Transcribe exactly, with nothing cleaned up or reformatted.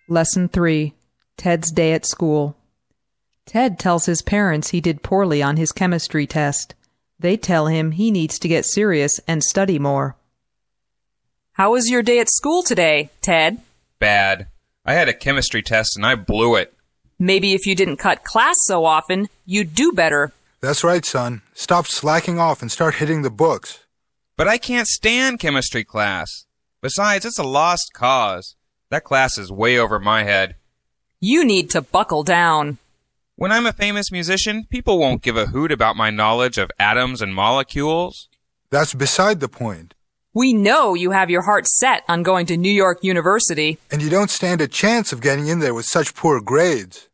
Lesson three. Ted's Day at School. Ted tells his parents he did poorly on his chemistry test. They tell him he needs to get serious and study more. How was your day at school today, Ted? Bad. I had a chemistry test and I blew it. Maybe if you didn't cut class so often, you'd do better. That's right, son. Stop slacking off and start hitting the books. But I can't stand chemistry class. Besides, it's a lost cause. That class is way over my head. You need to buckle down. When I'm a famous musician, people won't give a hoot about my knowledge of atoms and molecules. That's beside the point. We know you have your heart set on going to New York University. And you don't stand a chance of getting in there with such poor grades.